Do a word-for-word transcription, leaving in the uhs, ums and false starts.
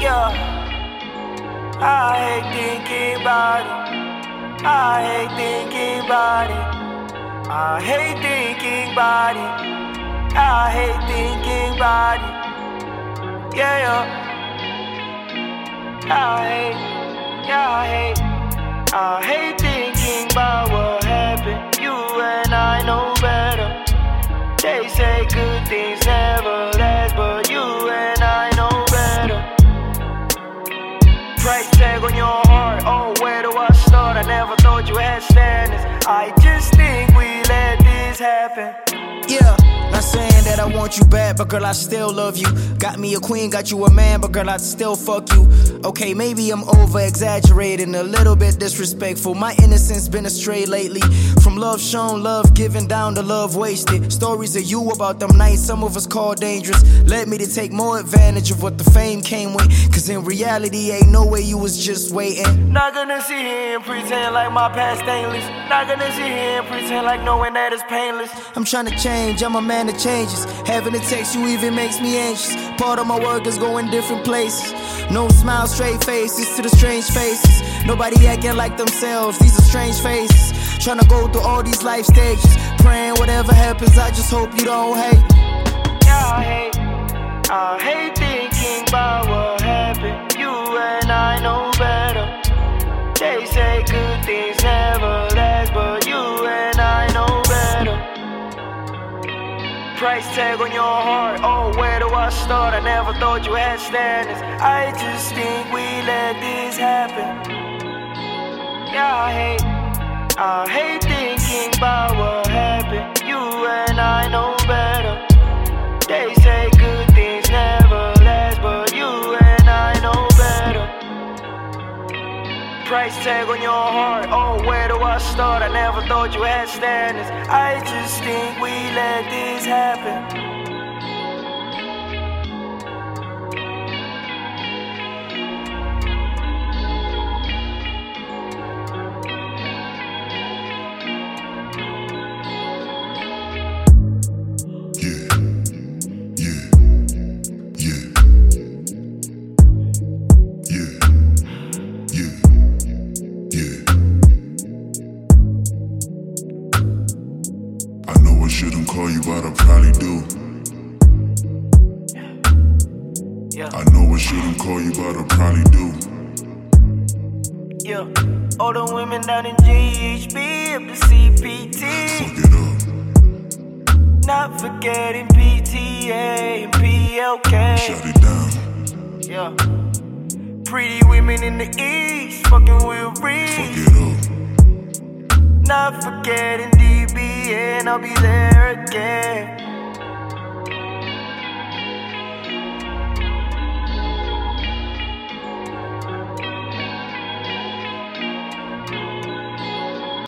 Yeah, I hate thinking about it. I hate thinking about it. I hate thinking about it. I hate thinking about it. Yeah, yeah. I hate, yeah, I hate. I hate thinking about what happened. You and I know better. They say good things never last, but you and I know better. Price tag on your heart, oh, where do I start? I never thought you had standards. I just think we let this happen. Yeah, not saying that I want you bad, but girl, I still love you. Got me a queen, got you a man, but girl, I'd still fuck you. Okay, maybe I'm over-exaggerating, a little bit disrespectful. My innocence been astray lately. From love shown, love given, down to love wasted. Stories of you about them nights some of us call dangerous led me to take more advantage of what the fame came with. Cause in reality, ain't no way you was just waiting. Not gonna sit here and pretend like my past stainless. Not gonna sit here and pretend like knowing that it's painless. I'm trying to change, I'm a man that changes. Having to text you even makes me anxious. Part of my work is going different places. No smile, straight faces to the strange faces. Nobody acting like themselves, these are strange faces. Trying to go through all these life stages. Praying whatever happens, I just hope you don't hate. Yeah, I hate, I hate thinking about what happened. You and I know better. They say good things never last, but you and I know better. Price tag on your heart, oh, where do I start? I never thought you had standards. I just think we let this happen. Yeah, I hate, I hate thinking about what happened. You and I know better. They say good things never last, but you and I know better. Price tag on your heart, oh, where do I start? I never thought you had standards. I just think we let this happen. Shouldn't call you, but I probably do. Yeah. I know I shouldn't call you, but I probably do. Yeah. All the women down in G H B up to C P T. Fuck it up. Not forgetting P T A and P L K. Shut it down. Yeah. Pretty women in the East, fucking with Reed. Fuck it up. Not forgetting D B, and I'll be there again.